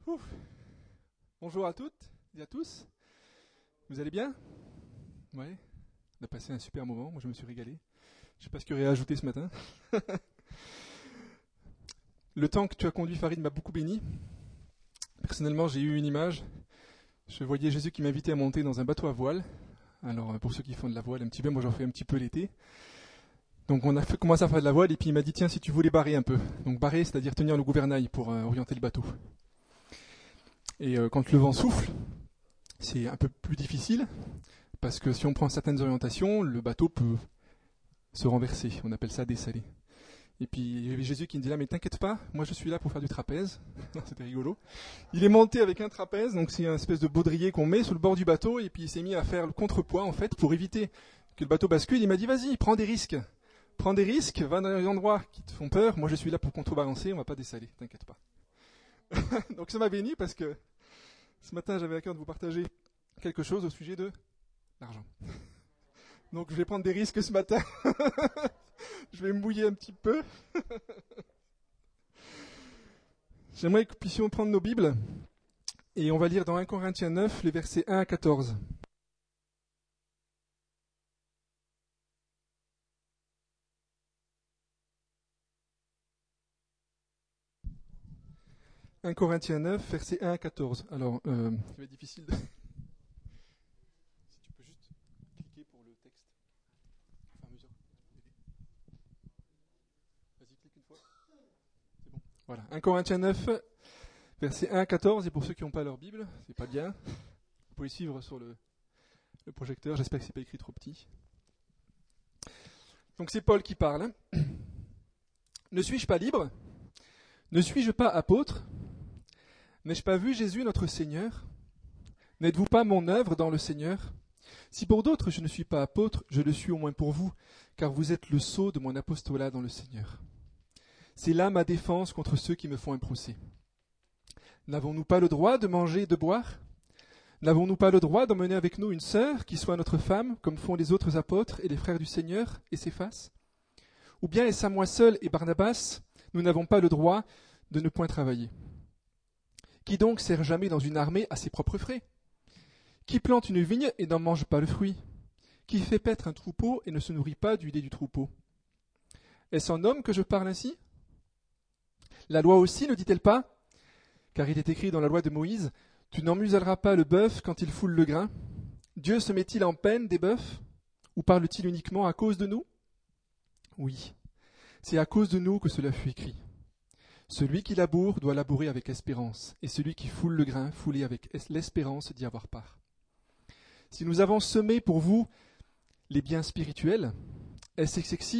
Ouf. Bonjour à toutes et à tous. Vous allez bien? Ouais. On a passé un super moment. Moi, je me suis régalé. Je sais pas ce qu'il y aurait à ajouter ce matin. Le temps que tu as conduit, Farid, m'a beaucoup béni. Personnellement, j'ai eu une image. Je voyais Jésus qui m'invitait à monter dans un bateau à voile. Alors, pour ceux qui font de la voile un petit peu, moi j'en fais un petit peu l'été. Donc on a commencé à faire de la voile et puis il m'a dit tiens, si tu voulais barrer un peu. Donc barrer, c'est-à-dire tenir le gouvernail pour orienter le bateau. Et quand le vent souffle, c'est un peu plus difficile parce que si on prend certaines orientations, le bateau peut se renverser. On appelle ça dessaler. Et puis il y avait Jésus qui me dit là, mais t'inquiète pas, moi je suis là pour faire du trapèze. C'était rigolo. Il est monté avec un trapèze, donc c'est une espèce de baudrier qu'on met sur le bord du bateau et puis il s'est mis à faire le contrepoids en fait pour éviter que le bateau bascule. Il m'a dit vas-y, prends des risques. Prends des risques, va dans les endroits qui te font peur. Moi je suis là pour contrebalancer, on va pas dessaler, t'inquiète pas. Donc ça m'a béni parce que ce matin, j'avais à cœur de vous partager quelque chose au sujet de l'argent. Donc, je vais prendre des risques ce matin. Je vais me mouiller un petit peu. J'aimerais que nous puissions prendre nos Bibles et on va lire dans 1 Corinthiens 9, les versets 1 à 14. « 1 Corinthiens 9, versets 1 à 14. » Alors, ça va être difficile de... Si tu peux juste cliquer pour le texte. Enfin, mesure. Vas-y, clique une fois. C'est bon. Voilà. 1 Corinthiens 9, versets 1 à 14. Et pour ceux qui n'ont pas leur Bible, c'est pas bien. Vous pouvez suivre sur le projecteur. J'espère que c'est pas écrit trop petit. Donc c'est Paul qui parle. Ne suis-je pas libre? Ne suis-je pas apôtre? N'ai-je pas vu Jésus notre Seigneur? N'êtes-vous pas mon œuvre dans le Seigneur? Si pour d'autres je ne suis pas apôtre, je le suis au moins pour vous, car vous êtes le sceau de mon apostolat dans le Seigneur. C'est là ma défense contre ceux qui me font un procès. N'avons-nous pas le droit de manger et de boire? N'avons-nous pas le droit d'emmener avec nous une sœur qui soit notre femme, comme font les autres apôtres et les frères du Seigneur et Céphas? Ou bien est-ce à moi seul et Barnabas, nous n'avons pas le droit de ne point travailler? Qui donc sert jamais dans une armée à ses propres frais? Qui plante une vigne et n'en mange pas le fruit? Qui fait paître un troupeau et ne se nourrit pas du lait du troupeau? Est-ce en homme que je parle ainsi? La loi aussi ne dit-elle pas? Car il est écrit dans la loi de Moïse, « Tu n'en muselleras pas le bœuf quand il foule le grain. » Dieu se met-il en peine des bœufs? Ou parle-t-il uniquement à cause de nous? Oui, c'est à cause de nous que cela fut écrit. Celui qui laboure doit labourer avec espérance, et celui qui foule le grain, fouler avec l'espérance d'y avoir part. Si nous avons semé pour vous les biens spirituels, est-ce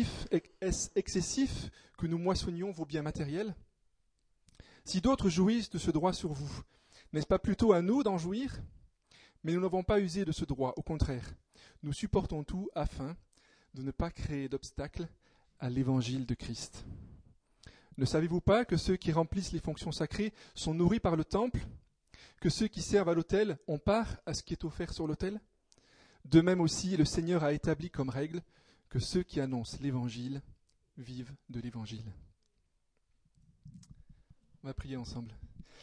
excessif que nous moissonnions vos biens matériels? Si d'autres jouissent de ce droit sur vous, n'est-ce pas plutôt à nous d'en jouir? Mais nous n'avons pas usé de ce droit, au contraire. Nous supportons tout afin de ne pas créer d'obstacles à l'évangile de Christ. Ne savez-vous pas que ceux qui remplissent les fonctions sacrées sont nourris par le temple, que ceux qui servent à l'autel ont part à ce qui est offert sur l'autel? De même aussi, le Seigneur a établi comme règle que ceux qui annoncent l'évangile vivent de l'évangile. On va prier ensemble.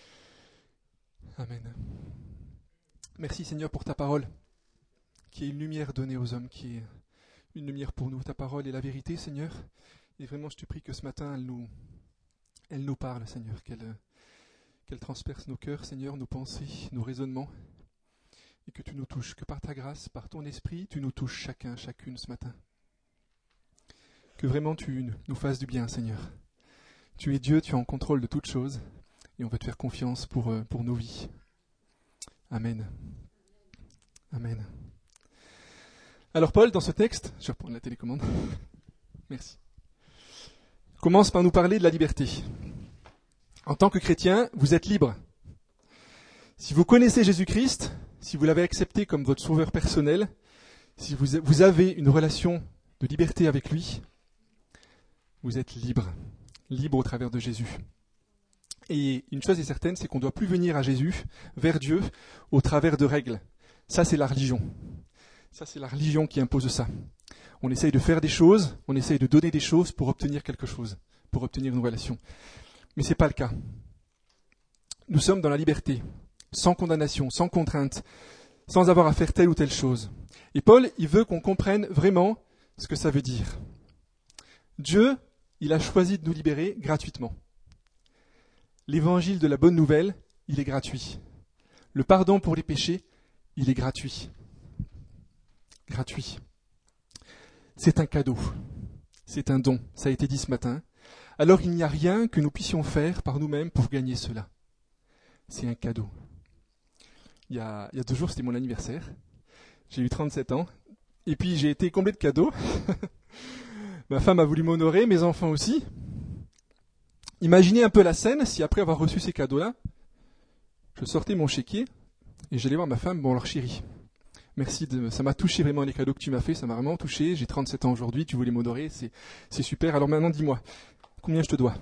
Amen. Merci Seigneur pour ta parole, qui est une lumière donnée aux hommes, qui est une lumière pour nous. Ta parole est la vérité, Seigneur. Et vraiment, je te prie que ce matin, elle nous parle, Seigneur, qu'elle transperce nos cœurs, Seigneur, nos pensées, nos raisonnements, et que tu nous touches, que par ta grâce, par ton esprit, tu nous touches chacun, chacune ce matin. Que vraiment tu nous fasses du bien, Seigneur. Tu es Dieu, tu es en contrôle de toutes choses, et on va te faire confiance pour nos vies. Amen. Amen. Alors Paul, dans ce texte, je vais reprendre la télécommande. Merci. Commence par nous parler de la liberté. En tant que chrétien, vous êtes libre. Si vous connaissez Jésus-Christ, si vous l'avez accepté comme votre sauveur personnel, si vous avez une relation de liberté avec lui, vous êtes libre. Libre au travers de Jésus. Et une chose est certaine, c'est qu'on ne doit plus venir à Jésus, vers Dieu, au travers de règles. Ça, c'est la religion. Ça, c'est la religion qui impose ça. On essaye de faire des choses, on essaye de donner des choses pour obtenir quelque chose, pour obtenir une relation. Mais ce n'est pas le cas. nous sommes dans la liberté, sans condamnation, sans contrainte, sans avoir à faire telle ou telle chose. Et Paul, il veut qu'on comprenne vraiment ce que ça veut dire. Dieu, il a choisi de nous libérer gratuitement. L'évangile de la bonne nouvelle, il est gratuit. Le pardon pour les péchés, il est gratuit. Gratuit. C'est un cadeau. C'est un don. Ça a été dit ce matin. Alors il n'y a rien que nous puissions faire par nous-mêmes pour gagner cela. C'est un cadeau. Il y a 2 jours, c'était mon anniversaire. J'ai eu 37 ans. Et puis j'ai été comblé de cadeaux. Ma femme a voulu m'honorer, mes enfants aussi. Imaginez un peu la scène, si après avoir reçu ces cadeaux-là, je sortais mon chéquier et j'allais voir ma femme, bon alors chérie, merci, ça m'a touché vraiment les cadeaux que tu m'as fait, ça m'a vraiment touché, j'ai 37 ans aujourd'hui, tu voulais m'honorer, c'est super, alors maintenant dis-moi, combien je te dois?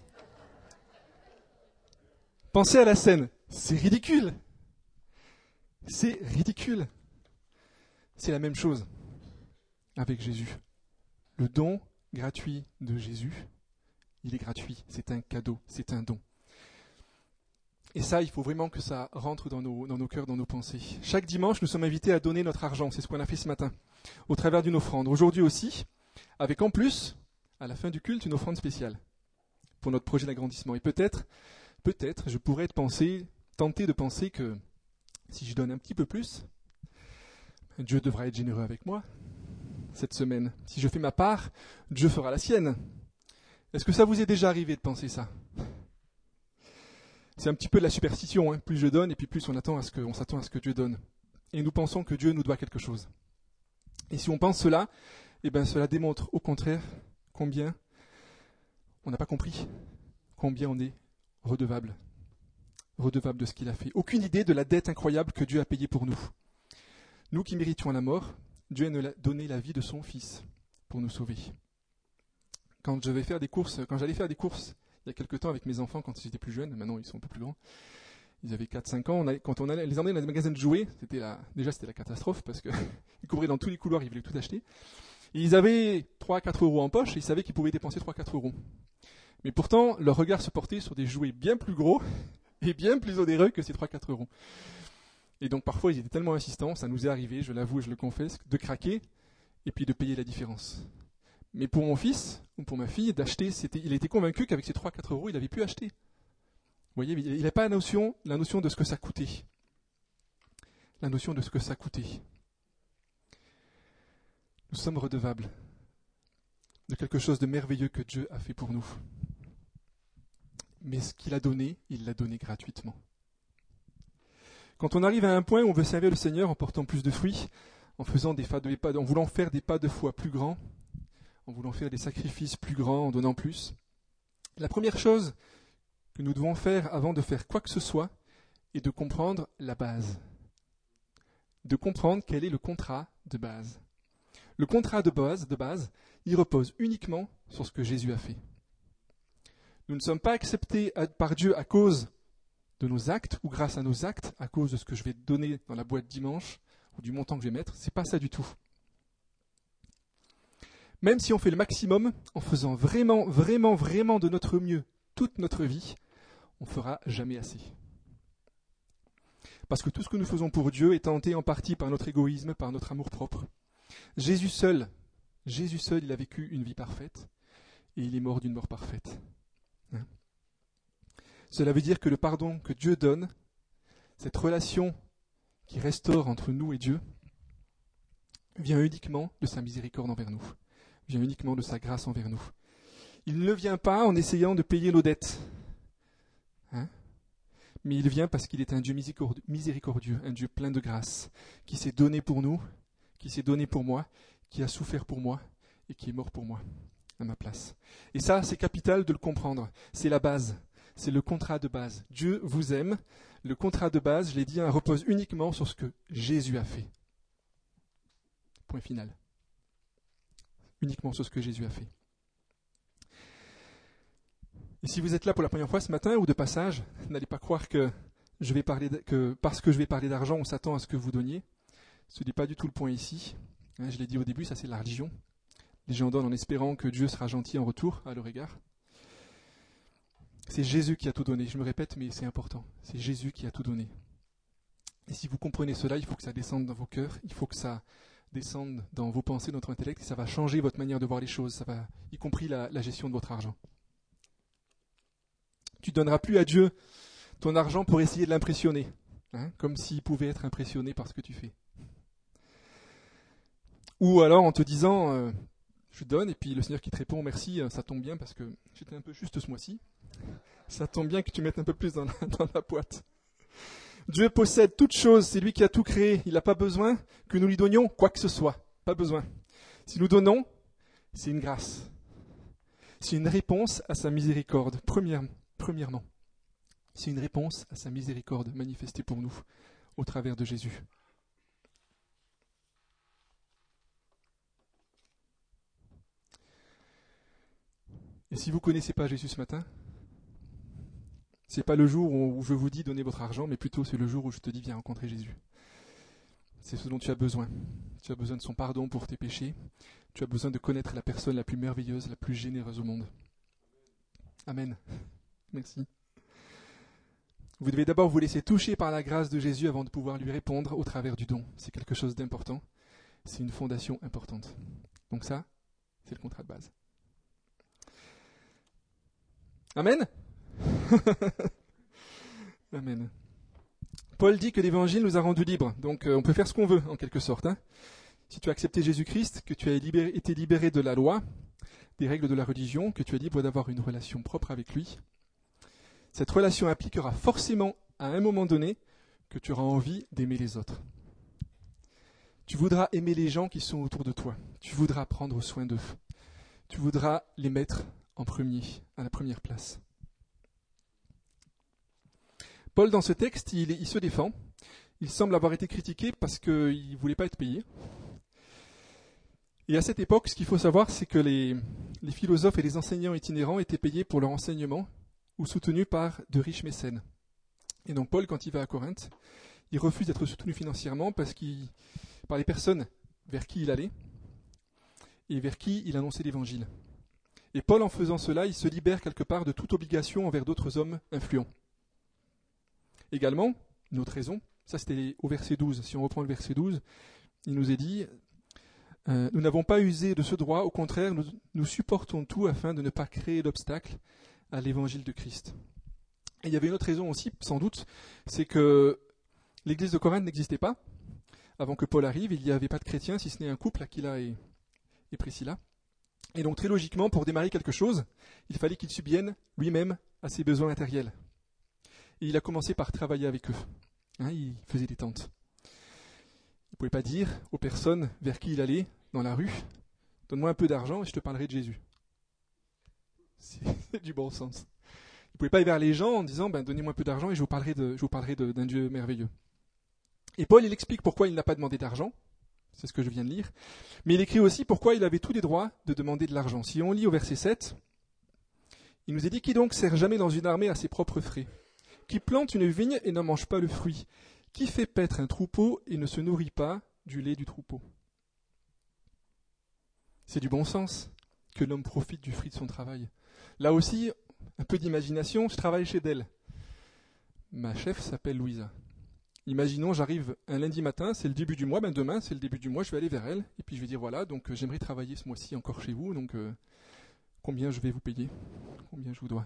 Pensez à la scène, c'est ridicule. C'est ridicule. C'est la même chose avec Jésus. Le don gratuit de Jésus, il est gratuit, c'est un cadeau, c'est un don. Et ça, il faut vraiment que ça rentre dans nos cœurs, dans nos pensées. Chaque dimanche, nous sommes invités à donner notre argent, c'est ce qu'on a fait ce matin, au travers d'une offrande. Aujourd'hui aussi, avec en plus, à la fin du culte, une offrande spéciale pour notre projet d'agrandissement. Et peut-être, je pourrais tenter de penser que si je donne un petit peu plus, Dieu devra être généreux avec moi cette semaine. Si je fais ma part, Dieu fera la sienne. Est-ce que ça vous est déjà arrivé de penser ça? C'est un petit peu de la superstition, hein. Plus je donne, et puis plus on s'attend à ce que Dieu donne. Et nous pensons que Dieu nous doit quelque chose. Et si on pense cela, cela démontre au contraire combien on n'a pas compris, combien on est redevable de ce qu'il a fait. Aucune idée de la dette incroyable que Dieu a payée pour nous. Nous qui méritions la mort, Dieu nous a donné la vie de son Fils pour nous sauver. Quand j'allais faire des courses, il y a quelque temps avec mes enfants, quand j'étais plus jeune, maintenant ils sont un peu plus grands, ils avaient 4-5 ans, quand on allait les emmener dans des magasins de jouets, c'était la catastrophe, parce qu'ils couvraient dans tous les couloirs, ils voulaient tout acheter. Et ils avaient 3-4 euros en poche, et ils savaient qu'ils pouvaient dépenser 3-4 euros. Mais pourtant, leur regard se portait sur des jouets bien plus gros, et bien plus onéreux que ces 3-4 euros. Et donc parfois, ils étaient tellement insistants, ça nous est arrivé, je l'avoue et je le confesse, de craquer, et puis de payer la différence. Mais pour mon fils, ou pour ma fille, d'acheter, il était convaincu qu'avec ces 3-4 euros, il avait pu acheter. Vous voyez, il n'avait pas la notion de ce que ça coûtait. La notion de ce que ça coûtait. Nous sommes redevables de quelque chose de merveilleux que Dieu a fait pour nous. Mais ce qu'il a donné, il l'a donné gratuitement. Quand on arrive à un point où on veut servir le Seigneur en portant plus de fruits, en voulant faire des pas de foi plus grands, en voulant faire des sacrifices plus grands, en donnant plus, la première chose que nous devons faire avant de faire quoi que ce soit est de comprendre la base. De comprendre quel est le contrat de base. Le contrat de base, il repose uniquement sur ce que Jésus a fait. Nous ne sommes pas acceptés par Dieu à cause de nos actes ou grâce à nos actes, à cause de ce que je vais donner dans la boîte dimanche ou du montant que je vais mettre. C'est pas ça du tout. Même si on fait le maximum, en faisant vraiment, vraiment, vraiment de notre mieux toute notre vie, on ne fera jamais assez. Parce que tout ce que nous faisons pour Dieu est tenté en partie par notre égoïsme, par notre amour-propre. Jésus seul, il a vécu une vie parfaite et il est mort d'une mort parfaite. Hein? Cela veut dire que le pardon que Dieu donne, cette relation qui restaure entre nous et Dieu, vient uniquement de sa miséricorde envers nous, vient uniquement de sa grâce envers nous. Il ne vient pas en essayant de payer nos dettes, hein? Mais il vient parce qu'il est un Dieu miséricordieux, un Dieu plein de grâce, qui s'est donné pour nous, qui s'est donné pour moi, qui a souffert pour moi et qui est mort pour moi, à ma place. Et ça, c'est capital de le comprendre. C'est la base, c'est le contrat de base. Dieu vous aime. Le contrat de base, je l'ai dit, repose uniquement sur ce que Jésus a fait. Point final. Uniquement sur ce que Jésus a fait. Et si vous êtes là pour la première fois ce matin ou de passage, n'allez pas croire que parce que je vais parler d'argent, on s'attend à ce que vous donniez. Ce n'est pas du tout le point ici. Je l'ai dit au début, ça c'est la religion. Les gens donnent en espérant que Dieu sera gentil en retour à leur égard. C'est Jésus qui a tout donné. Je me répète, mais c'est important. C'est Jésus qui a tout donné. Et si vous comprenez cela, il faut que ça descende dans vos cœurs, il faut que ça descende dans vos pensées, dans votre intellect, et ça va changer votre manière de voir les choses, ça va, y compris la gestion de votre argent. Tu ne donneras plus à Dieu ton argent pour essayer de l'impressionner, comme s'il pouvait être impressionné par ce que tu fais. Ou alors en te disant, je donne, et puis le Seigneur qui te répond, merci, ça tombe bien parce que j'étais un peu juste ce mois-ci. Ça tombe bien que tu mettes un peu plus dans la boîte. Dieu possède toutes choses, c'est lui qui a tout créé. Il n'a pas besoin que nous lui donnions quoi que ce soit. Pas besoin. Si nous donnons, c'est une grâce. C'est une réponse à sa miséricorde, premièrement. C'est une réponse à sa miséricorde manifestée pour nous au travers de Jésus. Et si vous ne connaissez pas Jésus ce matin, c'est pas le jour où je vous dis donnez votre argent, mais plutôt c'est le jour où je te dis viens rencontrer Jésus. C'est ce dont tu as besoin. Tu as besoin de son pardon pour tes péchés. Tu as besoin de connaître la personne la plus merveilleuse, la plus généreuse au monde. Amen. Merci. Vous devez d'abord vous laisser toucher par la grâce de Jésus avant de pouvoir lui répondre au travers du don. C'est quelque chose d'important. C'est une fondation importante. Donc ça, c'est le contrat de base. Amen. Amen. Paul dit que l'évangile nous a rendus libres, donc on peut faire ce qu'on veut en quelque sorte. Si tu as accepté Jésus-Christ, que tu as été libéré de la loi, des règles de la religion, que tu es libre d'avoir une relation propre avec lui, cette relation impliquera forcément à un moment donné que tu auras envie d'aimer les autres. Tu voudras aimer les gens qui sont autour de toi, tu voudras prendre soin d'eux, tu voudras les mettre en premier, à la première place. Paul, dans ce texte, il se défend. Il semble avoir été critiqué parce qu'il ne voulait pas être payé. Et à cette époque, ce qu'il faut savoir, c'est que les philosophes et les enseignants itinérants étaient payés pour leur enseignement ou soutenus par de riches mécènes. Et donc Paul, quand il va à Corinthe, il refuse d'être soutenu financièrement par les personnes vers qui il allait et vers qui il annonçait l'évangile. Et Paul, en faisant cela, il se libère quelque part de toute obligation envers d'autres hommes influents. Également, une autre raison, ça c'était au verset 12, si on reprend le verset 12, il nous est dit « Nous n'avons pas usé de ce droit, au contraire, nous supportons tout afin de ne pas créer d'obstacle à l'évangile de Christ. » Et il y avait une autre raison aussi, sans doute, c'est que l'église de Corinthe n'existait pas. Avant que Paul arrive, il n'y avait pas de chrétiens, si ce n'est un couple, Aquila et Priscilla. Et donc très logiquement, pour démarrer quelque chose, il fallait qu'il subvienne lui-même à ses besoins matériels. Et il a commencé par travailler avec eux. Il faisait des tentes. Il ne pouvait pas dire aux personnes vers qui il allait dans la rue, « Donne-moi un peu d'argent et je te parlerai de Jésus. » C'est du bon sens. Il ne pouvait pas aller vers les gens en disant « Donnez-moi un peu d'argent et je vous parlerai d'un Dieu merveilleux. » Et Paul, il explique pourquoi il n'a pas demandé d'argent. C'est ce que je viens de lire. Mais il écrit aussi pourquoi il avait tous les droits de demander de l'argent. Si on lit au verset 7, il nous est dit « Qui donc sert jamais dans une armée à ses propres frais ? Qui plante une vigne et n'en mange pas le fruit ? Qui fait paître un troupeau et ne se nourrit pas du lait du troupeau ?» C'est du bon sens que l'homme profite du fruit de son travail. Là aussi, un peu d'imagination, je travaille chez Dell. Ma chef s'appelle Louisa. Imaginons, j'arrive un lundi matin, c'est le début du mois, demain c'est le début du mois, je vais aller vers elle, et puis je vais dire voilà, donc j'aimerais travailler ce mois-ci encore chez vous, donc combien je vais vous payer ? Combien je vous dois ?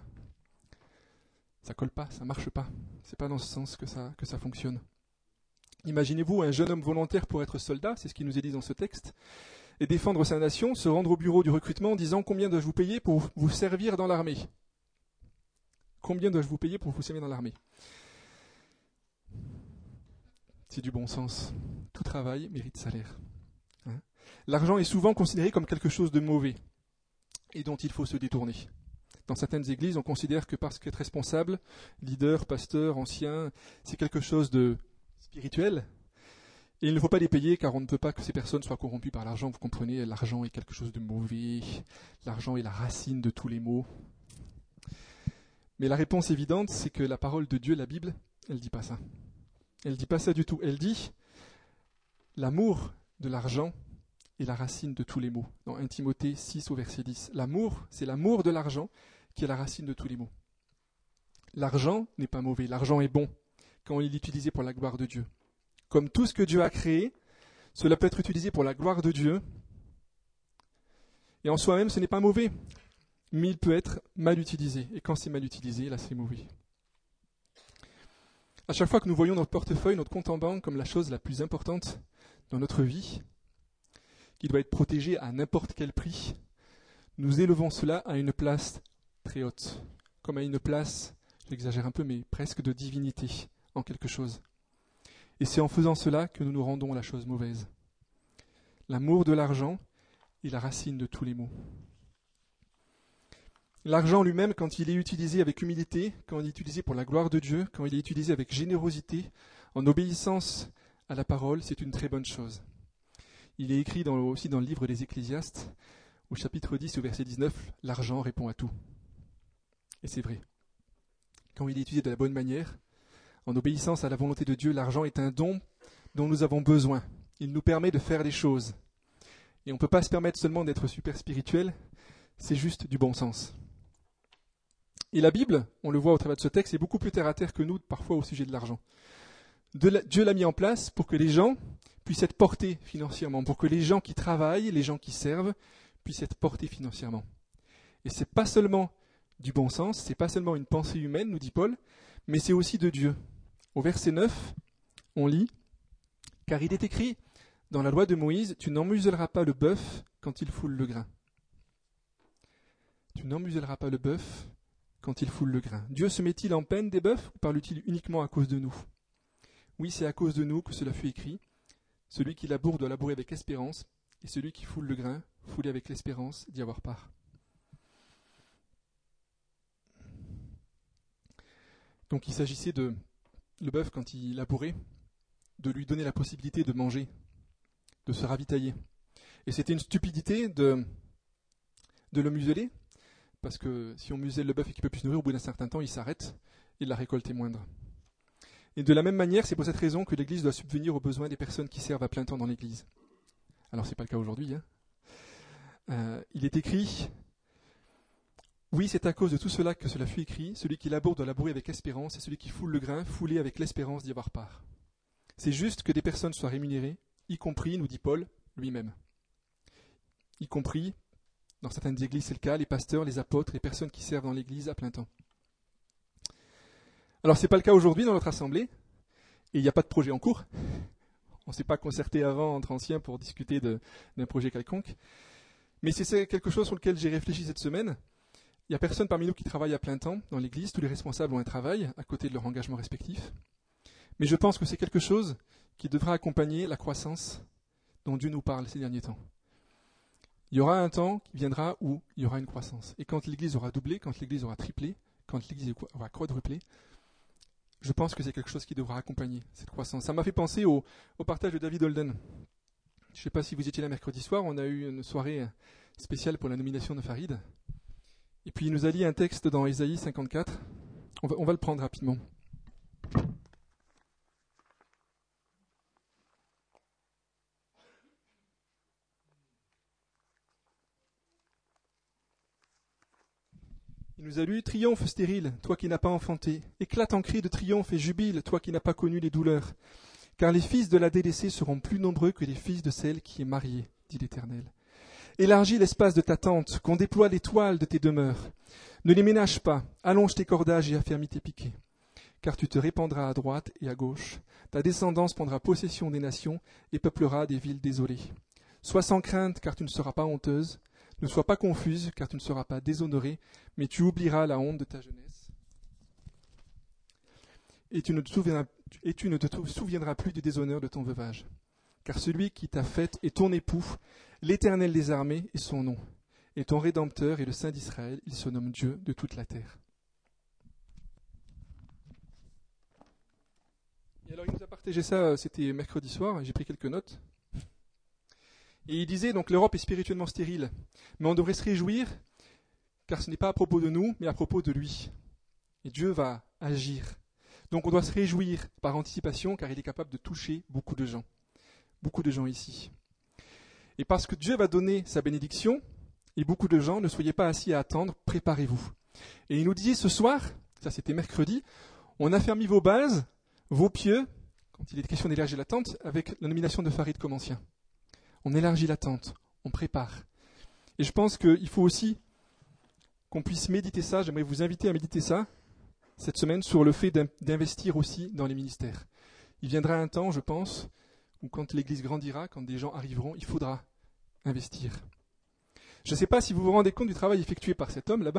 Ça colle pas, ça marche pas. C'est pas dans ce sens que ça fonctionne. Imaginez-vous un jeune homme volontaire pour être soldat, c'est ce qui nous est dit dans ce texte, et défendre sa nation, se rendre au bureau du recrutement en disant combien dois-je vous payer pour vous servir dans l'armée ? Combien dois-je vous payer pour vous servir dans l'armée ? C'est du bon sens. Tout travail mérite salaire. L'argent est souvent considéré comme quelque chose de mauvais et dont il faut se détourner. Dans certaines églises, on considère que parce qu'être responsable, leader, pasteur, ancien, c'est quelque chose de spirituel. Et il ne faut pas les payer car on ne peut pas que ces personnes soient corrompues par l'argent. Vous comprenez, l'argent est quelque chose de mauvais. L'argent est la racine de tous les maux. Mais la réponse évidente, c'est que la parole de Dieu, la Bible, elle ne dit pas ça. Elle ne dit pas ça du tout. Elle dit l'amour de l'argent est la racine de tous les maux. Dans 1 Timothée 6 au verset 10. L'amour, c'est l'amour de l'argent qui est la racine de tous les maux. L'argent n'est pas mauvais, l'argent est bon quand il est utilisé pour la gloire de Dieu. Comme tout ce que Dieu a créé, cela peut être utilisé pour la gloire de Dieu. Et en soi-même, ce n'est pas mauvais, mais il peut être mal utilisé. Et quand c'est mal utilisé, là, c'est mauvais. À chaque fois que nous voyons notre portefeuille, notre compte en banque comme la chose la plus importante dans notre vie, qui doit être protégée à n'importe quel prix, nous élevons cela à une place très haute, comme à une place, j'exagère un peu, mais presque de divinité en quelque chose. Et c'est en faisant cela que nous nous rendons à la chose mauvaise. L'amour de l'argent est la racine de tous les maux. L'argent lui-même, quand il est utilisé avec humilité, quand il est utilisé pour la gloire de Dieu, quand il est utilisé avec générosité, en obéissance à la parole, c'est une très bonne chose. Il est écrit aussi dans le livre des Ecclésiastes, au chapitre 10, au verset 19, « L'argent répond à tout ». Et c'est vrai. Quand il est utilisé de la bonne manière, en obéissance à la volonté de Dieu, l'argent est un don dont nous avons besoin. Il nous permet de faire des choses. Et on ne peut pas se permettre seulement d'être super spirituel, c'est juste du bon sens. Et la Bible, on le voit au travers de ce texte, est beaucoup plus terre à terre que nous, parfois au sujet de l'argent. Dieu l'a mis en place pour que les gens puissent être portés financièrement, pour que les gens qui travaillent, les gens qui servent, puissent être portés financièrement. Et ce n'est pas seulement du bon sens, ce n'est pas seulement une pensée humaine, nous dit Paul, mais c'est aussi de Dieu. Au verset 9, on lit « Car il est écrit dans la loi de Moïse, tu n'emmuselleras pas le bœuf quand il foule le grain. » Tu n'emmuselleras pas le bœuf quand il foule le grain. Dieu se met-il en peine des bœufs ou parle-t-il uniquement à cause de nous ? Oui, c'est à cause de nous que cela fut écrit. Celui qui laboure doit labourer avec espérance, et celui qui foule le grain, fouler avec l'espérance d'y avoir part. Donc il s'agissait de le bœuf, quand il labourait, de lui donner la possibilité de manger, de se ravitailler. Et c'était une stupidité de le museler, parce que si on muselle le bœuf et qu'il ne peut plus se nourrir, au bout d'un certain temps, il s'arrête et la récolte est moindre. Et de la même manière, c'est pour cette raison que l'Église doit subvenir aux besoins des personnes qui servent à plein temps dans l'Église. Alors, ce n'est pas le cas aujourd'hui. Il est écrit, oui, c'est à cause de tout cela que cela fut écrit, celui qui laboure doit labourer avec espérance, et celui qui foule le grain, fouler avec l'espérance d'y avoir part. C'est juste que des personnes soient rémunérées, y compris, nous dit Paul, lui-même. Y compris, dans certaines églises c'est le cas, les pasteurs, les apôtres, les personnes qui servent dans l'Église à plein temps. Alors, ce n'est pas le cas aujourd'hui dans notre assemblée, et il n'y a pas de projet en cours. On ne s'est pas concerté avant entre anciens pour discuter d'un projet quelconque. Mais c'est quelque chose sur lequel j'ai réfléchi cette semaine. Il n'y a personne parmi nous qui travaille à plein temps dans l'Église. Tous les responsables ont un travail à côté de leur engagement respectif. Mais je pense que c'est quelque chose qui devra accompagner la croissance dont Dieu nous parle ces derniers temps. Il y aura un temps qui viendra où il y aura une croissance. Et quand l'Église aura doublé, quand l'Église aura triplé, quand l'Église aura quadruplé, je pense que c'est quelque chose qui devra accompagner cette croissance. Ça m'a fait penser au partage de David Holden. Je ne sais pas si vous étiez là mercredi soir, on a eu une soirée spéciale pour la nomination de Farid. Et puis il nous a lu un texte dans Ésaïe 54. On va le prendre rapidement. Il nous a lu « Triomphe stérile, toi qui n'as pas enfanté. Éclate en cris de triomphe et jubile, toi qui n'as pas connu les douleurs. Car les fils de la délaissée seront plus nombreux que les fils de celle qui est mariée, dit l'Éternel. Élargis l'espace de ta tente, qu'on déploie les toiles de tes demeures. Ne les ménage pas, allonge tes cordages et affermis tes piquets. Car tu te répandras à droite et à gauche. Ta descendance prendra possession des nations et peuplera des villes désolées. Sois sans crainte, car tu ne seras pas honteuse. Ne sois pas confuse, car tu ne seras pas déshonorée, mais tu oublieras la honte de ta jeunesse. Et tu ne te souviendras plus du déshonneur de ton veuvage. Car celui qui t'a faite est ton époux, l'Éternel des armées est son nom. Et ton Rédempteur est le Saint d'Israël, il se nomme Dieu de toute la terre. Et alors il nous a partagé ça, c'était mercredi soir, et j'ai pris quelques notes. Et il disait, donc l'Europe est spirituellement stérile, mais on devrait se réjouir, car ce n'est pas à propos de nous, mais à propos de lui. Et Dieu va agir. Donc on doit se réjouir par anticipation, car il est capable de toucher beaucoup de gens ici. Et parce que Dieu va donner sa bénédiction, et beaucoup de gens, ne soyez pas assis à attendre, préparez-vous. Et il nous disait ce soir, Ça, c'était mercredi. On a fermé vos bases, vos pieux, quand il est question d'élargir la tente, avec la nomination de Farid comme ancien. On élargit la tente, on prépare. Et je pense qu'il faut aussi qu'on puisse méditer ça. J'aimerais vous inviter à méditer ça cette semaine sur le fait d'investir aussi dans les ministères. Il viendra un temps, je pense, où quand l'Église grandira, quand des gens arriveront, il faudra investir. Je ne sais pas si vous vous rendez compte du travail effectué par cet homme là-bas.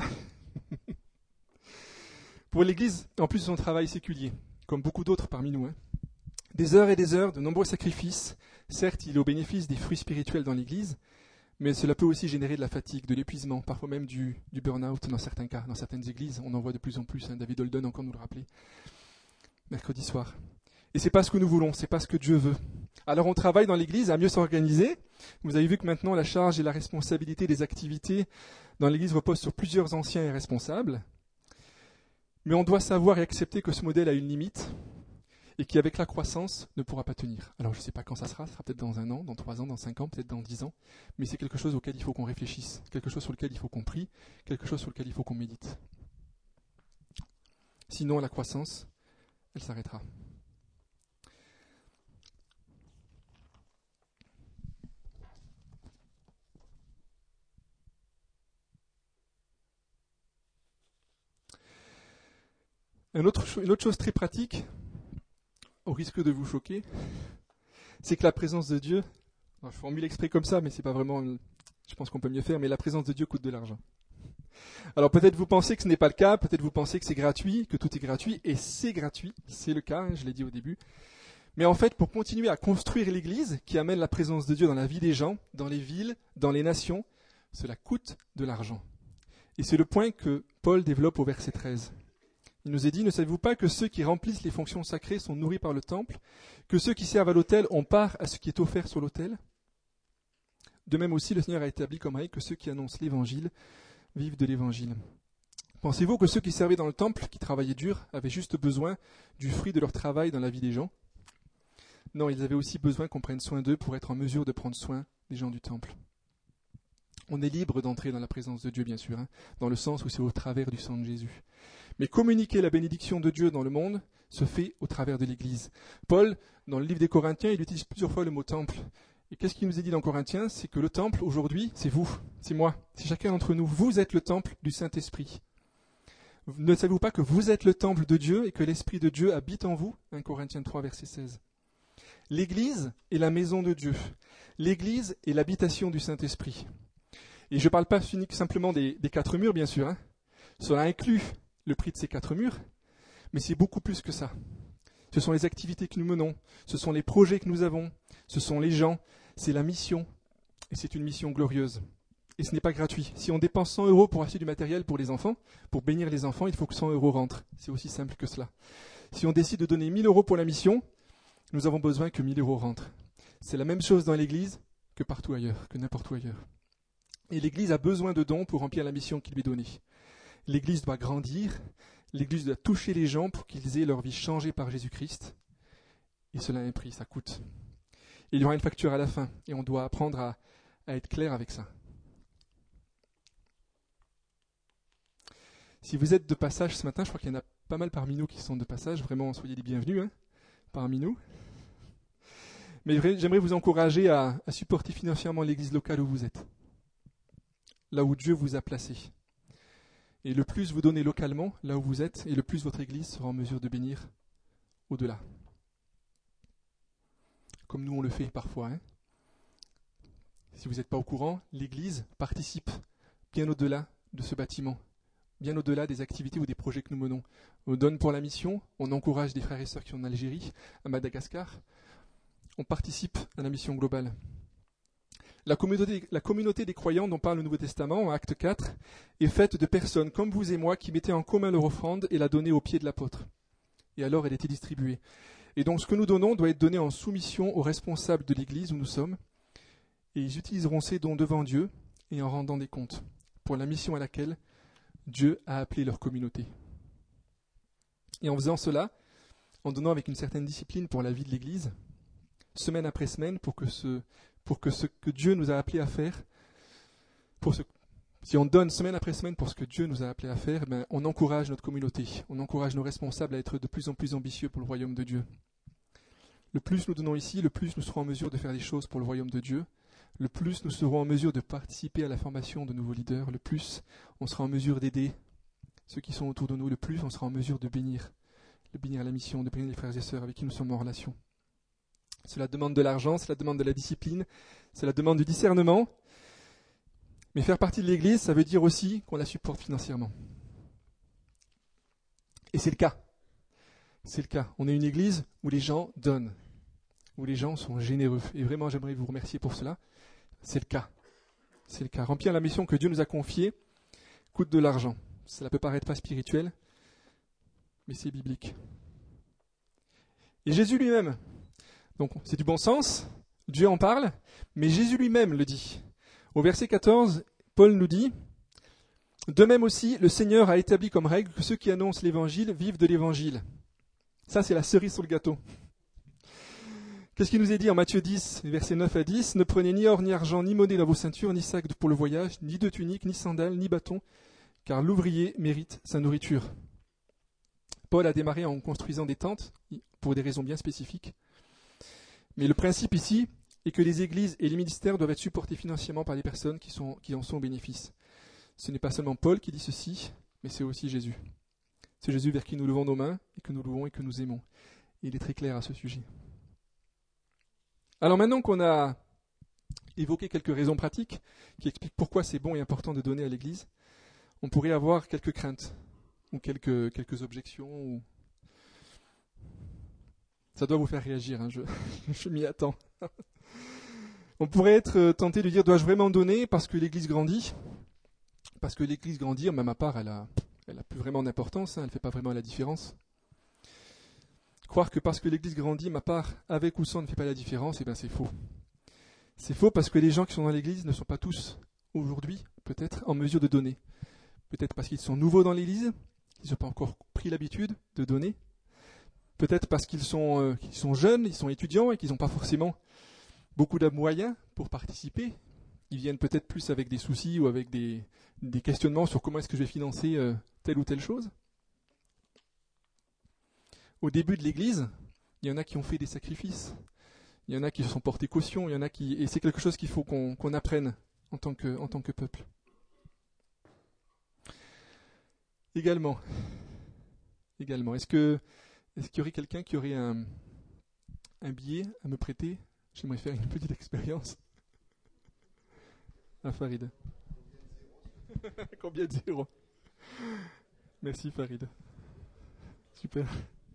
Pour l'Église, en plus de son travail séculier, comme beaucoup d'autres parmi nous. Des heures et des heures, de nombreux sacrifices. Certes, il est au bénéfice des fruits spirituels dans l'Église, mais cela peut aussi générer de la fatigue, de l'épuisement, parfois même du burn-out dans certains cas. Dans certaines églises, on en voit de plus en plus. David Holden encore nous le rappelait mercredi soir. Et c'est pas ce que nous voulons, c'est pas ce que Dieu veut. Alors on travaille dans l'Église à mieux s'organiser. Vous avez vu que maintenant la charge et la responsabilité des activités dans l'Église reposent sur plusieurs anciens et responsables. Mais on doit savoir et accepter que ce modèle a une limite et qui, avec la croissance, ne pourra pas tenir. Alors je ne sais pas quand ça sera peut-être dans 1 an, dans 3 ans, dans 5 ans, peut-être dans 10 ans, mais c'est quelque chose auquel il faut qu'on réfléchisse, quelque chose sur lequel il faut qu'on prie, quelque chose sur lequel il faut qu'on médite. Sinon, la croissance, elle s'arrêtera. Une autre chose très pratique, au risque de vous choquer, c'est que la présence de Dieu, je formule l'exprès comme ça, mais c'est pas vraiment, je pense qu'on peut mieux faire, mais la présence de Dieu coûte de l'argent. Alors peut-être vous pensez que ce n'est pas le cas, peut-être vous pensez que c'est gratuit, que tout est gratuit, et c'est gratuit, c'est le cas, je l'ai dit au début. Mais en fait, pour continuer à construire l'Église, qui amène la présence de Dieu dans la vie des gens, dans les villes, dans les nations, cela coûte de l'argent. Et c'est le point que Paul développe au verset 13. Il nous est dit, ne savez-vous pas que ceux qui remplissent les fonctions sacrées sont nourris par le temple, que ceux qui servent à l'autel ont part à ce qui est offert sur l'autel? De même aussi, le Seigneur a établi comme règle que ceux qui annoncent l'Évangile vivent de l'Évangile. Pensez-vous que ceux qui servaient dans le temple, qui travaillaient dur, avaient juste besoin du fruit de leur travail dans la vie des gens? Non, ils avaient aussi besoin qu'on prenne soin d'eux pour être en mesure de prendre soin des gens du temple. On est libre d'entrer dans la présence de Dieu, bien sûr, dans le sens où c'est au travers du sang de Jésus. Mais communiquer la bénédiction de Dieu dans le monde se fait au travers de l'Église. Paul, dans le livre des Corinthiens, il utilise plusieurs fois le mot temple. Et qu'est-ce qu'il nous est dit dans Corinthiens? C'est que le temple, aujourd'hui, c'est vous, c'est moi, c'est chacun d'entre nous. Vous êtes le temple du Saint-Esprit. Ne savez-vous pas que vous êtes le temple de Dieu et que l'Esprit de Dieu habite en vous? 1 Corinthiens 3, verset 16. L'Église est la maison de Dieu. L'Église est l'habitation du Saint-Esprit. Et je ne parle pas simplement des 4 murs, bien sûr. Cela inclut le prix de ces 4 murs, mais c'est beaucoup plus que ça. Ce sont les activités que nous menons, ce sont les projets que nous avons, ce sont les gens, c'est la mission, et c'est une mission glorieuse. Et ce n'est pas gratuit. Si on dépense 100 € pour acheter du matériel pour les enfants, pour bénir les enfants, il faut que 100 € rentrent. C'est aussi simple que cela. Si on décide de donner 1000 € pour la mission, nous avons besoin que 1000 € rentrent. C'est la même chose dans l'Église que partout ailleurs, que n'importe où ailleurs. Et l'Église a besoin de dons pour remplir la mission qui lui est donnée. L'Église doit grandir, l'Église doit toucher les gens pour qu'ils aient leur vie changée par Jésus-Christ. Et cela a un prix, ça coûte. Et il y aura une facture à la fin, et on doit apprendre à être clair avec ça. Si vous êtes de passage ce matin, je crois qu'il y en a pas mal parmi nous qui sont de passage, vraiment soyez les bienvenus parmi nous. Mais j'aimerais vous encourager à supporter financièrement l'Église locale où vous êtes, là où Dieu vous a placé. Et le plus vous donnez localement, là où vous êtes, et le plus votre Église sera en mesure de bénir au-delà. Comme nous on le fait parfois. Si vous n'êtes pas au courant, l'Église participe bien au-delà de ce bâtiment, bien au-delà des activités ou des projets que nous menons. On donne pour la mission, on encourage des frères et sœurs qui sont en Algérie, à Madagascar. On participe à la mission globale. La communauté des croyants dont parle le Nouveau Testament, en Acte 4, est faite de personnes comme vous et moi qui mettaient en commun leur offrande et la donnaient aux pieds de l'apôtre. Et alors elle était distribuée. Et donc ce que nous donnons doit être donné en soumission aux responsables de l'Église où nous sommes. Et ils utiliseront ces dons devant Dieu et en rendant des comptes pour la mission à laquelle Dieu a appelé leur communauté. Et en faisant cela, en donnant avec une certaine discipline pour la vie de l'Église, semaine après semaine, pour que ce que Dieu nous a appelés à faire, pour Si on donne semaine après semaine pour ce que Dieu nous a appelés à faire, on encourage notre communauté, on encourage nos responsables à être de plus en plus ambitieux pour le royaume de Dieu. Le plus nous donnons ici, le plus nous serons en mesure de faire des choses pour le royaume de Dieu. Le plus nous serons en mesure de participer à la formation de nouveaux leaders, le plus on sera en mesure d'aider ceux qui sont autour de nous, le plus on sera en mesure de bénir la mission, de bénir les frères et sœurs avec qui nous sommes en relation. Cela demande de l'argent, cela demande de la discipline, cela demande du discernement. Mais faire partie de l'Église, ça veut dire aussi qu'on la supporte financièrement. Et c'est le cas. C'est le cas. On est une Église où les gens donnent, où les gens sont généreux. Et vraiment, j'aimerais vous remercier pour cela. C'est le cas. C'est le cas. Remplir la mission que Dieu nous a confiée coûte de l'argent. Cela peut paraître pas spirituel, mais c'est biblique. Et Jésus lui-même, donc c'est du bon sens, Dieu en parle, mais Jésus lui-même le dit. Au verset 14, Paul nous dit « De même aussi, le Seigneur a établi comme règle que ceux qui annoncent l'Évangile vivent de l'Évangile. » Ça, c'est la cerise sur le gâteau. Qu'est-ce qu'il nous est dit en Matthieu 10, versets 9 à 10 ? « Ne prenez ni or, ni argent, ni monnaie dans vos ceintures, ni sac pour le voyage, ni de tunique, ni sandales, ni bâton, car l'ouvrier mérite sa nourriture. » Paul a démarré en construisant des tentes, pour des raisons bien spécifiques. Mais le principe ici est que les églises et les ministères doivent être supportés financièrement par les personnes qui en sont au bénéfice. Ce n'est pas seulement Paul qui dit ceci, mais c'est aussi Jésus. C'est Jésus vers qui nous levons nos mains, et que nous louons et que nous aimons. Et il est très clair à ce sujet. Alors maintenant qu'on a évoqué quelques raisons pratiques qui expliquent pourquoi c'est bon et important de donner à l'Église, on pourrait avoir quelques craintes ou quelques objections. Ça doit vous faire réagir, hein, je m'y attends. On pourrait être tenté de dire, dois-je vraiment donner parce que l'Église grandit ? Parce que l'Église grandit, même à part, elle a plus vraiment d'importance, elle ne fait pas vraiment la différence. Croire que parce que l'Église grandit, ma part, avec ou sans, ne fait pas la différence, c'est faux. C'est faux parce que les gens qui sont dans l'Église ne sont pas tous, aujourd'hui, peut-être, en mesure de donner. Peut-être parce qu'ils sont nouveaux dans l'Église, qu'ils n'ont pas encore pris l'habitude de donner. Peut-être parce qu'ils sont jeunes, ils sont étudiants et qu'ils n'ont pas forcément beaucoup de moyens pour participer. Ils viennent peut-être plus avec des soucis ou avec des questionnements sur comment est-ce que je vais financer telle ou telle chose. Au début de l'Église, il y en a qui ont fait des sacrifices. Il y en a qui se sont portés caution. Et c'est quelque chose qu'il faut qu'on apprenne en tant que peuple. Également, est-ce qu'il y aurait quelqu'un qui aurait un billet à me prêter ? J'aimerais faire une petite expérience. Farid. Combien de zéros ? Merci Farid. Super.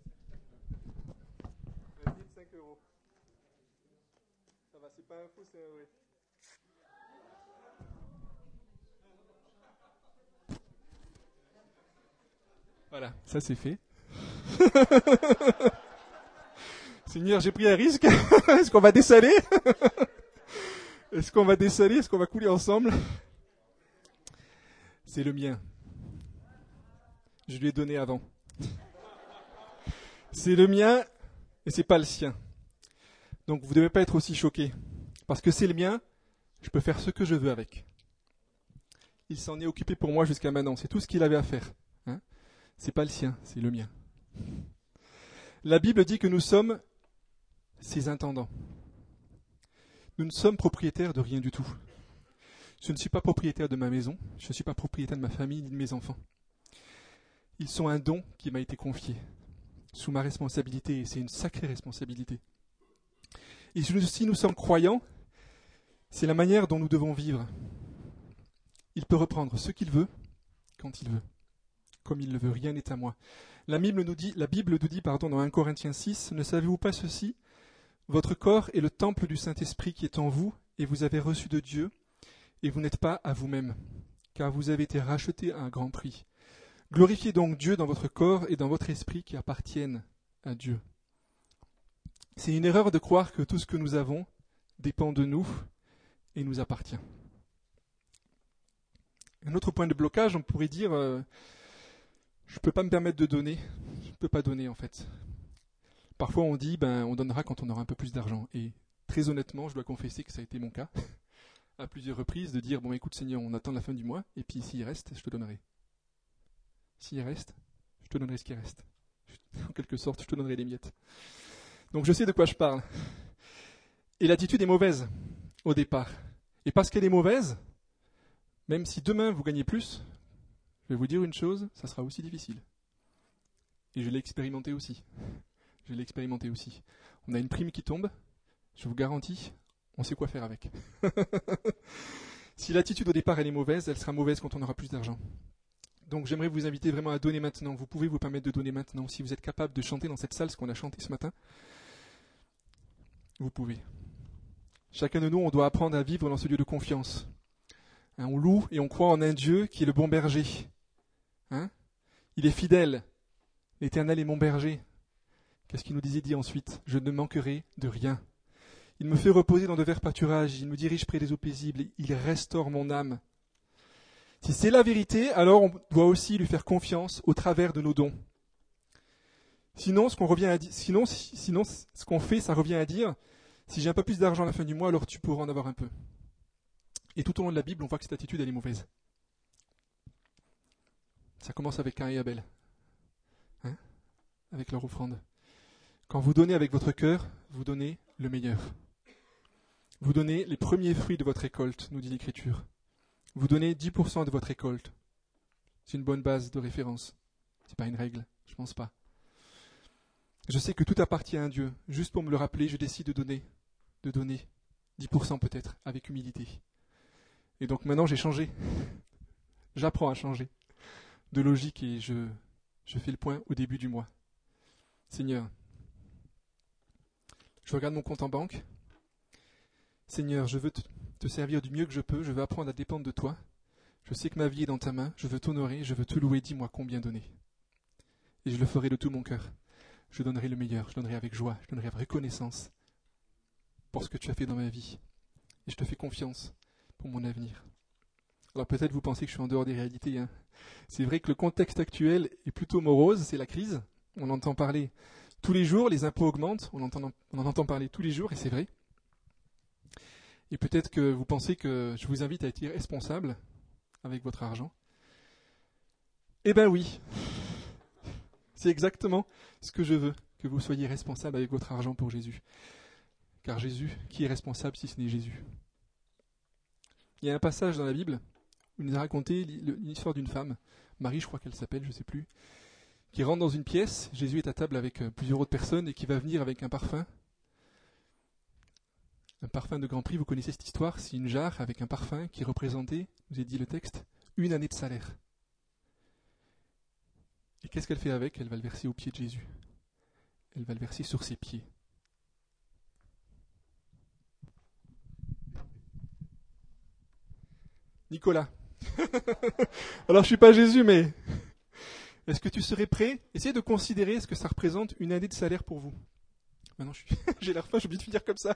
5 €. Ça va, c'est pas un faux, c'est un vrai. Voilà, ça c'est fait. Seigneur, j'ai pris un risque. Est-ce qu'on va dessaler ? Est-ce qu'on va couler ensemble ? C'est le mien. Je lui ai donné avant. C'est le mien et c'est pas le sien. Donc vous ne devez pas être aussi choqués. Parce que c'est le mien, je peux faire ce que je veux avec. Il s'en est occupé pour moi jusqu'à maintenant. C'est tout ce qu'il avait à faire. C'est pas le sien, c'est le mien. La Bible dit que nous sommes ses intendants. Nous ne sommes propriétaires de rien du tout. Je ne suis pas propriétaire de ma maison, je ne suis pas propriétaire de ma famille ni de mes enfants. Ils sont un don qui m'a été confié, sous ma responsabilité, et c'est une sacrée responsabilité. Et si nous sommes croyants, c'est la manière dont nous devons vivre. Il peut reprendre ce qu'il veut, quand il veut. Comme il le veut, rien n'est à moi. La Bible nous dit dans 1 Corinthiens 6, « Ne savez-vous pas ceci ? Votre corps est le temple du Saint-Esprit qui est en vous, et vous avez reçu de Dieu, et vous n'êtes pas à vous-même, car vous avez été rachetés à un grand prix. Glorifiez donc Dieu dans votre corps et dans votre esprit qui appartiennent à Dieu. » C'est une erreur de croire que tout ce que nous avons dépend de nous et nous appartient. Un autre point de blocage, on pourrait dire... je ne peux pas me permettre de donner. Je ne peux pas donner, en fait. Parfois, on dit, on donnera quand on aura un peu plus d'argent. Et très honnêtement, je dois confesser que ça a été mon cas. à plusieurs reprises de dire, bon écoute Seigneur, on attend la fin du mois, et puis s'il reste, je te donnerai. S'il reste, je te donnerai ce qui reste. En quelque sorte, je te donnerai les miettes. Donc je sais de quoi je parle. Et l'attitude est mauvaise au départ. Et parce qu'elle est mauvaise, même si demain vous gagnez plus, je vais vous dire une chose, ça sera aussi difficile. Et je l'ai expérimenté aussi. On a une prime qui tombe, je vous garantis, on sait quoi faire avec. Si l'attitude au départ elle est mauvaise, elle sera mauvaise quand on aura plus d'argent. Donc j'aimerais vous inviter vraiment à donner maintenant. Vous pouvez vous permettre de donner maintenant. Si vous êtes capable de chanter dans cette salle ce qu'on a chanté ce matin, vous pouvez. Chacun de nous, on doit apprendre à vivre dans ce lieu de confiance. On loue et on croit en un Dieu qui est le bon berger. Il est fidèle. L'Éternel est mon berger. Qu'est-ce qu'il nous dit ensuite ? Je ne manquerai de rien. Il me fait reposer dans de verts pâturages. Il me dirige près des eaux paisibles. Il restaure mon âme. Si c'est la vérité, alors on doit aussi lui faire confiance au travers de nos dons. Sinon, ce qu'on fait, ça revient à dire, si j'ai un peu plus d'argent à la fin du mois, alors tu pourras en avoir un peu. Et tout au long de la Bible, on voit que cette attitude, elle est mauvaise. Ça commence avec Caïn et Abel, avec leur offrande. Quand vous donnez avec votre cœur, vous donnez le meilleur. Vous donnez les premiers fruits de votre récolte, nous dit l'Écriture. Vous donnez 10% de votre récolte. C'est une bonne base de référence. C'est pas une règle, je pense pas. Je sais que tout appartient à Dieu. Juste pour me le rappeler, je décide de donner 10% peut-être, avec humilité. Et donc maintenant j'ai changé. J'apprends à changer de logique et je fais le point au début du mois. Seigneur, je regarde mon compte en banque. Seigneur, je veux te servir du mieux que je peux, je veux apprendre à dépendre de toi. Je sais que ma vie est dans ta main, je veux t'honorer, je veux te louer, dis-moi combien donner. Et je le ferai de tout mon cœur. Je donnerai le meilleur, je donnerai avec joie, je donnerai avec reconnaissance pour ce que tu as fait dans ma vie. Et je te fais confiance pour mon avenir. Alors peut-être vous pensez que je suis en dehors des réalités. C'est vrai que le contexte actuel est plutôt morose, c'est la crise. On entend parler tous les jours, les impôts augmentent, on en entend parler tous les jours et c'est vrai. Et peut-être que vous pensez que je vous invite à être irresponsable avec votre argent. Eh bien oui, c'est exactement ce que je veux, que vous soyez responsable avec votre argent pour Jésus. Car Jésus, qui est responsable si ce n'est Jésus ? Il y a un passage dans la Bible où il nous a raconté l'histoire d'une femme, Marie je crois qu'elle s'appelle, je ne sais plus, qui rentre dans une pièce, Jésus est à table avec plusieurs autres personnes et qui va venir avec un parfum de grand prix. Vous connaissez cette histoire, c'est une jarre avec un parfum qui représentait, vous ai dit le texte, 1 année de salaire. Et qu'est-ce qu'elle fait avec ? Elle va le verser aux pieds de Jésus. Elle va le verser sur ses pieds. Nicolas. Alors je suis pas Jésus, mais est-ce que tu serais prêt ? Essayez de considérer ce que ça représente 1 année de salaire pour vous. Maintenant j'ai l'air fin, j'ai oublié de finir comme ça.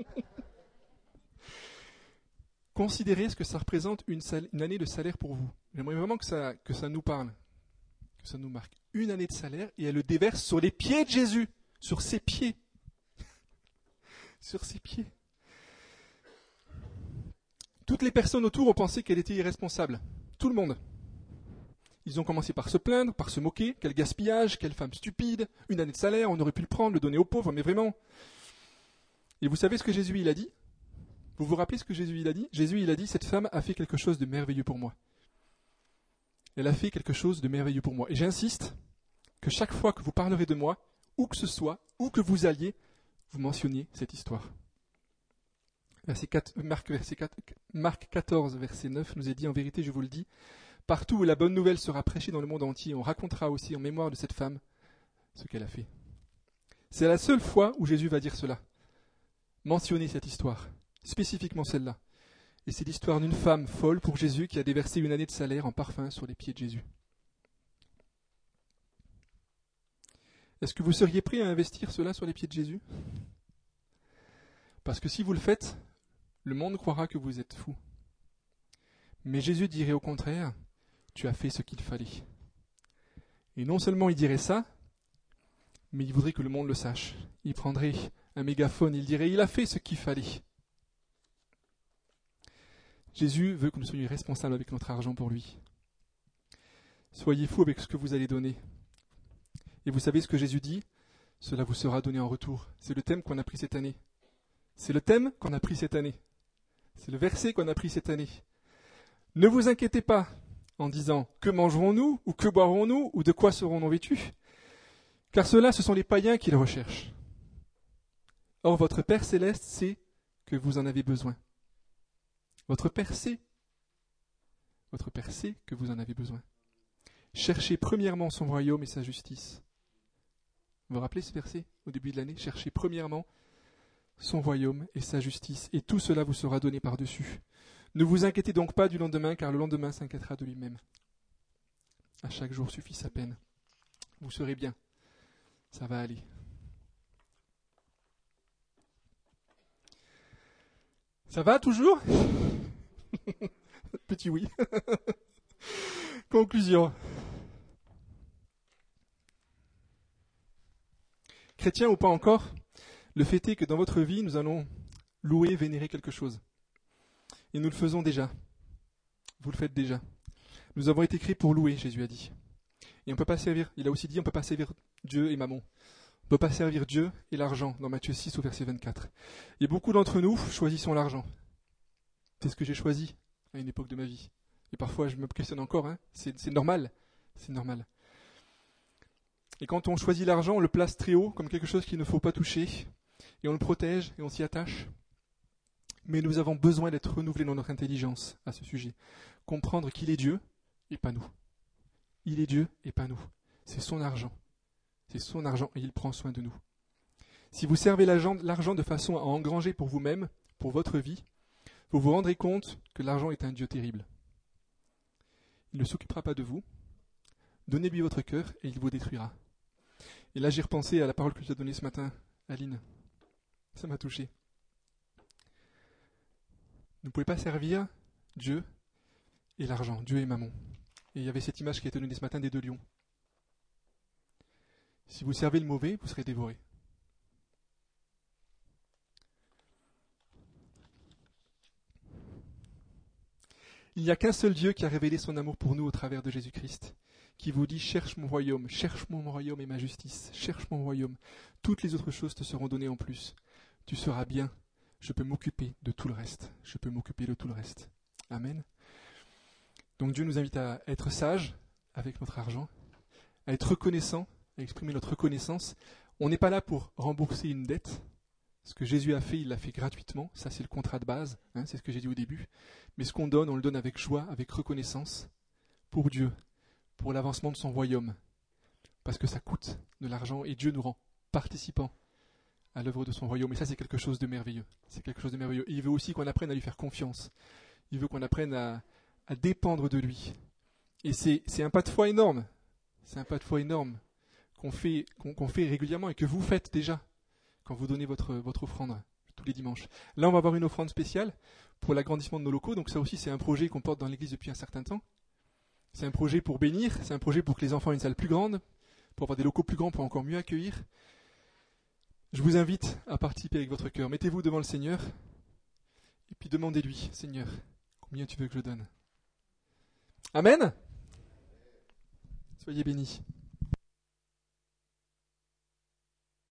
Considérez ce que ça représente une année de salaire pour vous. J'aimerais vraiment que ça nous parle, que ça nous marque. 1 année de salaire et elle le déverse sur les pieds de Jésus, sur ses pieds. Sur ses pieds. Toutes les personnes autour ont pensé qu'elle était irresponsable. Tout le monde. Ils ont commencé par se plaindre, par se moquer. Quel gaspillage, quelle femme stupide. 1 année de salaire, on aurait pu le prendre, le donner aux pauvres, mais vraiment. Et vous savez ce que Jésus il a dit ? Vous vous rappelez ce que Jésus il a dit ? Jésus il a dit, cette femme a fait quelque chose de merveilleux pour moi. Elle a fait quelque chose de merveilleux pour moi. Et j'insiste que chaque fois que vous parlerez de moi, où que ce soit, où que vous alliez, vous mentionniez cette histoire. Marc 14, verset 9 nous est dit, en vérité je vous le dis, partout où la bonne nouvelle sera prêchée dans le monde entier, on racontera aussi en mémoire de cette femme ce qu'elle a fait. C'est la seule fois où Jésus va dire cela. Mentionner cette histoire, spécifiquement celle-là. Et c'est l'histoire d'une femme folle pour Jésus qui a déversé 1 année de salaire en parfum sur les pieds de Jésus. Est-ce que vous seriez prêt à investir cela sur les pieds de Jésus ? Parce que si vous le faites, le monde croira que vous êtes fou. Mais Jésus dirait au contraire, tu as fait ce qu'il fallait. Et non seulement il dirait ça, mais il voudrait que le monde le sache. Il prendrait un mégaphone, il dirait, il a fait ce qu'il fallait. Jésus veut que nous soyons responsables avec notre argent pour lui. Soyez fous avec ce que vous allez donner. Et vous savez ce que Jésus dit ? Cela vous sera donné en retour. C'est le thème qu'on a pris cette année. C'est le thème qu'on a pris cette année. C'est le verset qu'on a pris cette année. Ne vous inquiétez pas en disant « Que mangerons-nous ou que boirons-nous ou de quoi serons-nous vêtus ?» Car ceux-là, ce sont les païens qui le recherchent. Or, votre Père céleste sait que vous en avez besoin. Votre Père sait que vous en avez besoin. Cherchez premièrement son royaume et sa justice. Vous vous rappelez ce verset au début de l'année ? Cherchez premièrement son royaume et sa justice, et tout cela vous sera donné par-dessus. Ne vous inquiétez donc pas du lendemain, car le lendemain s'inquiétera de lui-même. À chaque jour suffit sa peine. Vous serez bien. Ça va aller. Ça va toujours ? Petit oui. Conclusion. Chrétien ou pas encore, le fait est que dans votre vie, nous allons louer, vénérer quelque chose. Et nous le faisons déjà. Vous le faites déjà. Nous avons été créés pour louer, Jésus a dit. Et on peut pas servir, il a aussi dit, on ne peut pas servir Dieu et Mammon. On ne peut pas servir Dieu et l'argent, dans Matthieu 6 au verset 24. Et beaucoup d'entre nous choisissons l'argent. C'est ce que j'ai choisi à une époque de ma vie. Et parfois, je me questionne encore, c'est normal. C'est normal. Et quand on choisit l'argent, on le place très haut, comme quelque chose qu'il ne faut pas toucher. Et on le protège et on s'y attache. Mais nous avons besoin d'être renouvelés dans notre intelligence à ce sujet. Comprendre qu'il est Dieu et pas nous. Il est Dieu et pas nous. C'est son argent. C'est son argent et il prend soin de nous. Si vous servez l'argent de façon à engranger pour vous-même, pour votre vie, vous vous rendrez compte que l'argent est un Dieu terrible. Il ne s'occupera pas de vous. Donnez-lui votre cœur et il vous détruira. Et là, j'ai repensé à la parole que tu as donnée ce matin, Aline. Ça m'a touché. Vous ne pouvez pas servir Dieu et l'argent, Dieu et Mammon. Et il y avait cette image qui a été donnée ce matin des deux lions. Si vous servez le mauvais, vous serez dévoré. Il n'y a qu'un seul Dieu qui a révélé son amour pour nous au travers de Jésus-Christ, qui vous dit « Cherche mon royaume et ma justice, cherche mon royaume. Toutes les autres choses te seront données en plus. Tu seras bien. Je peux m'occuper de tout le reste. Amen. Donc Dieu nous invite à être sages avec notre argent, à être reconnaissants, à exprimer notre reconnaissance. On n'est pas là pour rembourser une dette. Ce que Jésus a fait, il l'a fait gratuitement. Ça, c'est le contrat de base. C'est ce que j'ai dit au début. Mais ce qu'on donne, on le donne avec joie, avec reconnaissance pour Dieu, pour l'avancement de son royaume. Parce que ça coûte de l'argent et Dieu nous rend participants à l'œuvre de son royaume. Et ça, c'est quelque chose de merveilleux. Et il veut aussi qu'on apprenne à lui faire confiance. Il veut qu'on apprenne à dépendre de lui. Et c'est un pas de foi énorme. C'est un pas de foi énorme qu'on fait régulièrement et que vous faites déjà quand vous donnez votre offrande tous les dimanches. Là, on va avoir une offrande spéciale pour l'agrandissement de nos locaux. Donc ça aussi, c'est un projet qu'on porte dans l'église depuis un certain temps. C'est un projet pour bénir, c'est un projet pour que les enfants aient une salle plus grande, pour avoir des locaux plus grands, pour encore mieux accueillir. Je vous invite à participer avec votre cœur. Mettez-vous devant le Seigneur et puis demandez-lui, Seigneur, combien tu veux que je donne ? Amen ? Soyez bénis.